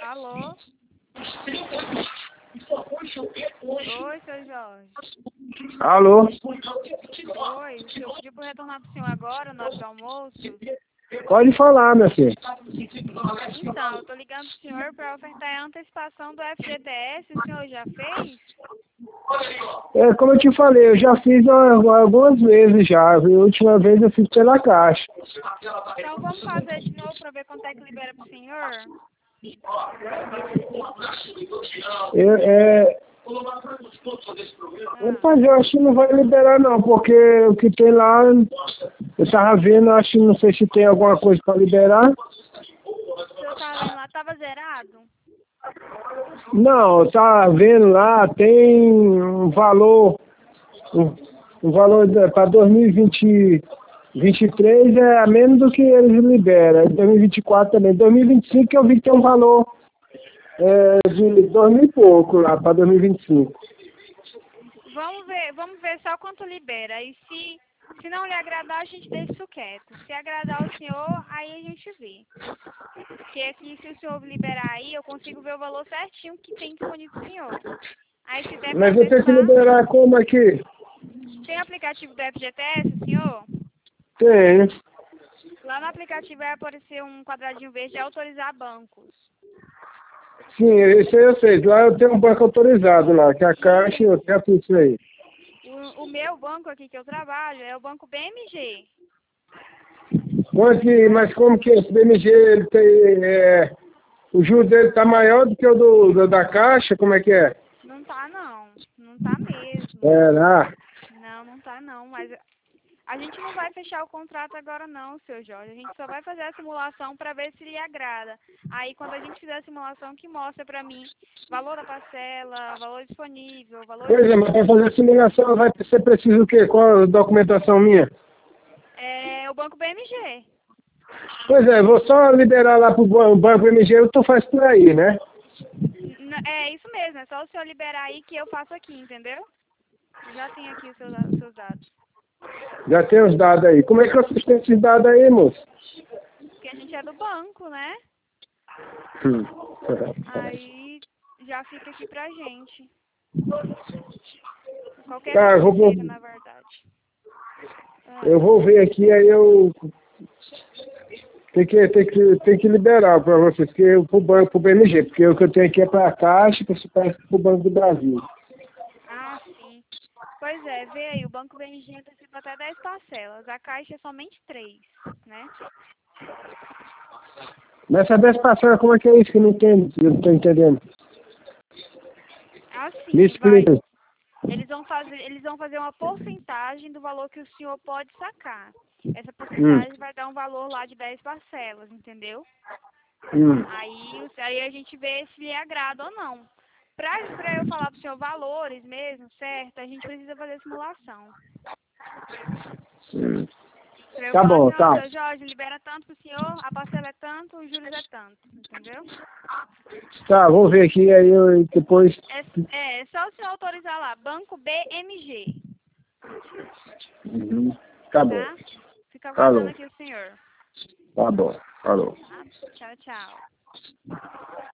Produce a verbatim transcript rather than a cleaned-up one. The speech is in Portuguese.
Alô? Oi, seu Jorge. Alô? Oi, o senhor pediu para retornar para o senhor agora, na hora do almoço? Pode falar, minha filha. Então, eu tô ligando pro senhor para ofertar a antecipação do F G T S, o senhor já fez? É, como eu te falei, eu já fiz uma- algumas vezes já. A última vez eu fiz pela Caixa. Então vamos fazer de novo para ver quanto é que libera pro senhor? Eu, é, Ah, Rapaz, eu acho que não vai liberar não, porque o que tem lá, eu tava vendo, acho que não sei se tem alguma coisa para liberar. o senhor tá vendo lá, tava zerado? Não, tá vendo lá, tem um valor, um, um valor para dois mil e vinte, vinte e três é a menos do que eles liberam, dois mil e vinte e quatro também. dois mil e vinte e cinco eu vi que tem um valor é, de dois mil e pouco lá para dois mil e vinte e cinco. Vamos ver, vamos ver só quanto libera. E se, se não lhe agradar, a gente deixa isso quieto. Se agradar o senhor, aí a gente vê. Porque aqui, se o senhor liberar aí, eu consigo ver o valor certinho que tem disponível pro senhor. Aí se der pra Mas eu tenho que antecipar, liberar como aqui? tem aplicativo do F G T S, senhor? Tem. Lá no aplicativo vai aparecer um quadradinho verde de autorizar bancos. Sim, isso aí eu sei. Lá eu tenho um banco autorizado lá, que é a Caixa e eu tenho tudo isso aí. O, o meu banco aqui que eu trabalho é o banco B M G. Mas, mas como que esse B M G, ele tem, é, o juro dele tá maior do que o do, do- da Caixa? Como é que é? Não tá não, não tá mesmo. É, lá. Não, não tá não, mas a gente não vai fechar o contrato agora não, seu Jorge. A gente só vai fazer a simulação para ver se lhe agrada. Aí quando a gente fizer a simulação que mostra para mim valor da parcela, valor disponível, valor Pois é, mas para fazer a simulação vai ser preciso o quê? Qual a documentação minha? é o banco B M G. Pois é, vou só liberar lá pro ban- banco B M G e tu faz por aí, né? N- É isso mesmo, é só o senhor liberar aí que eu faço aqui, entendeu? Já tenho aqui os seus, os seus dados. Já tem os dados aí. Como é que eu assisto esses dados aí, moço? Porque a gente é do banco, né? Hum. Aí já fica aqui pra gente. Qualquer Tá, eu vou, financeira, na verdade. eu Ah, vou ver aqui, aí eu tem que, tem que, tem que liberar para vocês, porque eu pro banco, pro B M G, porque o que eu tenho aqui é para a Caixa, para o Banco do Brasil. ah, sim. Pois é, vê aí, o Banco B M G antecipa até dez parcelas. A Caixa é somente três, né? Mas essa dez parcelas, como é que é isso que eu não entendo? Eu não estou entendendo. Me Assim, vai. explica. Eles vão fazer, eles vão fazer uma porcentagem do valor que o senhor pode sacar. Essa Hum, porcentagem vai dar um valor lá de dez parcelas, entendeu? hum. Aí, o- aí a gente vê se lhe agrada ou não. Pra, pra eu falar pro senhor valores mesmo, certo? A gente precisa fazer simulação. Hum. Pra eu Tá falar bom, assim, ó, tá. seu Jorge, libera tanto pro senhor, a parcela é tanto, os juros é tanto, entendeu? Tá, vou ver aqui, aí eu depois. É, é, é só o senhor autorizar lá, Banco B M G, Uhum. Tá bom. tá? Fica aguardando Falou. aqui o senhor, Tá bom. Falou. tá? Tchau, tchau.